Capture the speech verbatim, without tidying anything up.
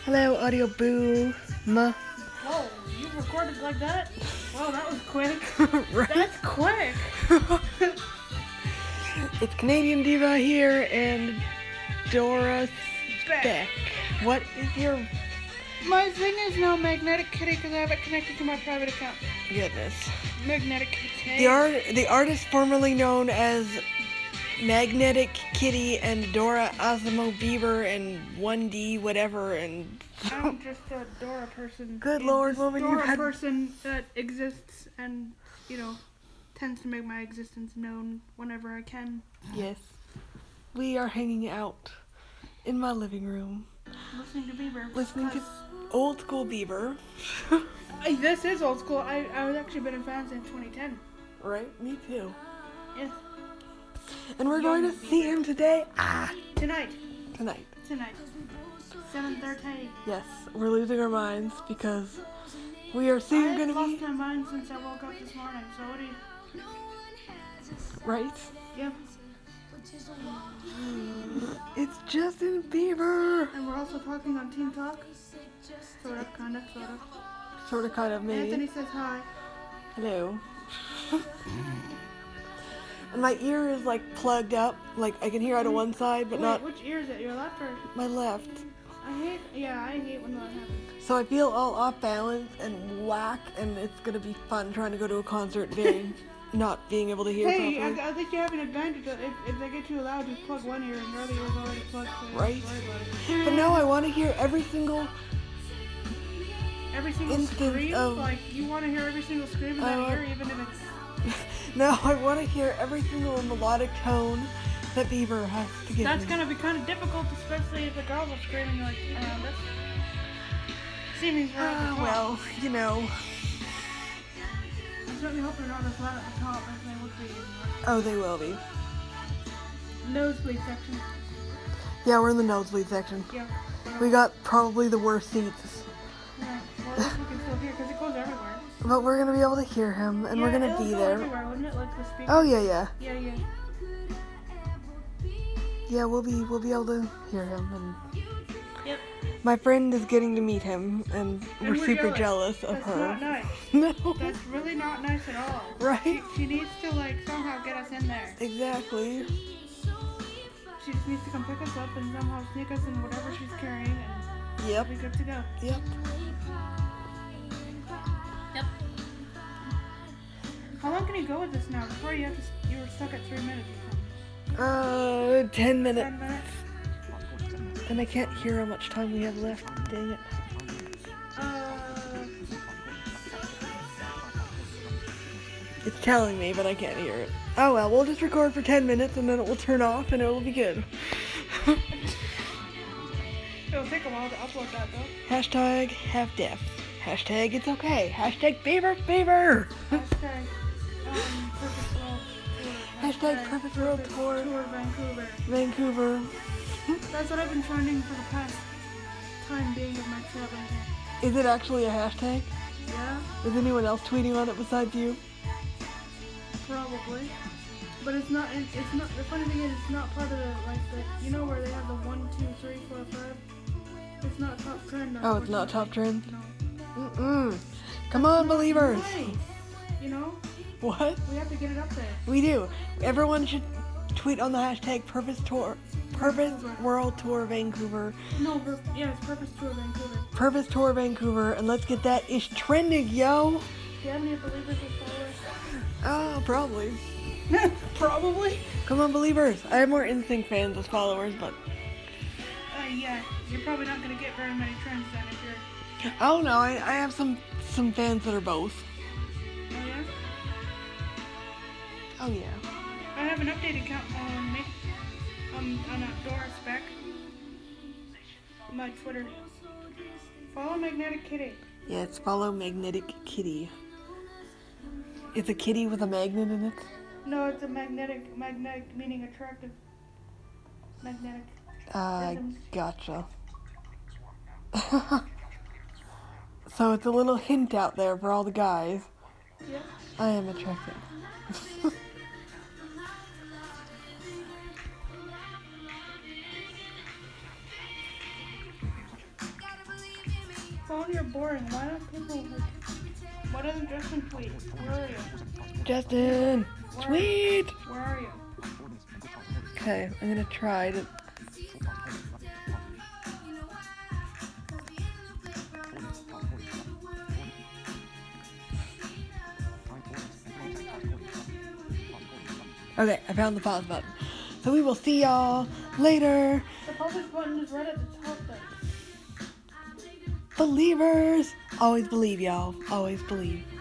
Hello, audio boo. Ma. Whoa, you recorded like that? Wow, that was quick. Right? That's quick. It's Canadian Diva here and Dora Speck. Speck. What is your My thing is now Magnetic Kitty because I have it connected to my private account. goodness? Magnetic Kitty. The art, the artist formerly known as Magnetic Kitty and Dora Osmo Beaver and one D whatever and I'm just a Dora person. Good A Lord, just woman, you've Dora had- person that exists and, you know, tends to make my existence known whenever I can. yes, we are hanging out in my living room, Listening to Bieber. listening to 'cause- old school Bieber. I, this is old school. I I was actually been a fan since twenty ten. Right, me too. Yes. And we're going to see him today. Ah, Tonight. tonight. Tonight. seven thirty. Yes, we're losing our minds because we are soon I've going to lost be my mind since I woke up this morning, so what do you... right. Yep. It's Justin Bieber. And we're also talking on Team Talk. Sort of, kind of, sort of. Sort of, kind of, maybe. Anthony says hi. Hello. And my ear is like plugged up, like I can hear out of one side, but Wait, not which ear is it? Your left or... my left. I hate... Yeah, I hate when that happens. So I feel all off balance and whack, and it's gonna be fun trying to go to a concert, very not being able to hear Hey, properly. I, I think you have an advantage. If, if they get too loud, just plug one ear, and your other ear was already plugged, so you don't Right. have to worry about it. But now I want to hear every single. Every single instance scream? of- Like, you want to hear every single scream in I that want- ear, even if it's... Now I want to hear every single melodic tone that Bieber has to give That's me. gonna be kind of difficult, especially if the girls are screaming like around us. Seeming's right at the Ah, top. well, you know. I certainly hope they're not as loud at the top as they would be in Oh, they will be. the nosebleed section. Yeah, we're in the nosebleed section. Yeah. We got probably the worst seats. Yeah. Well, at least we can still hear because it goes everywhere. But we're gonna be able to hear him, and yeah, we're gonna it'll be go there. everywhere, wouldn't it? Like the speaker. Oh yeah, yeah, Yeah, yeah. yeah. We'll be we'll be able to hear him, and Yep. my friend is getting to meet him, and, And we're, we're super jealous. jealous, of That's her. not nice. No, That's really not nice at all. right? She, she needs to like somehow get us in there. Exactly. She just needs to come pick us up and somehow sneak us in whatever she's carrying, and Yep. we'll be good to go. Yep. Yep. How long can you go with this now? Before you have to, you were stuck at three minutes or something. Uh, ten minutes, Ten minutes. and I can't hear how much time we have left. Dang it. Uh, It's telling me, but I can't hear it. Oh well, we'll just record for ten minutes, and then it will turn off, and it will be good. it'll take a while to upload that though. Hashtag half deaf. Hashtag it's okay. Hashtag Bieber Bieber. Hashtag um, perfect world tour. Hashtag perfect world tour. Tour Vancouver. Vancouver. That's what I've been trending for the past time being of my traveling here. Is it actually a hashtag? Yeah, Is anyone else tweeting on it besides you? probably. But it's not. It, it's not. The funny thing is, it's not part of the like the. You know where they have the one, two, three, four, five. It's not top trend. Oh, it's not top trend? No. Mm-mm. Come on, believers. Nice. You know, What? we have to get it up there. We do. Everyone should tweet on the hashtag Purpose Tour. Purpose World Tour Vancouver. No, ver- yeah, it's Purpose Tour Vancouver. Purpose Tour Vancouver, and let's get that ish trending, yo. Do you have any believers as Oh, probably. followers? Probably. Come on, believers. I have more Instinct fans as followers, but Uh, yeah, you're probably not gonna get very many trends then if you're. oh no, I, I have some some fans that are both. Oh yeah. Oh yeah. I have an updated count on me. Um, on a Dora Speck. My Twitter. Follow Magnetic Kitty. Yeah, it's follow Magnetic Kitty. It's a kitty with a magnet in it. No, it's a magnetic, magnetic meaning attractive. Magnetic. Uh, Rhythms. gotcha. So it's a little hint out there for all the guys. Yeah. I am attractive. phone, you're boring. Why don't people like? Why doesn't Justin tweet? Where are you? Justin, Where- tweet. Where are you? Okay, I'm gonna try to. Okay, I found the pause button. So we will see y'all later. The publish button is right at the top there. Believers. Always believe, y'all. Always believe.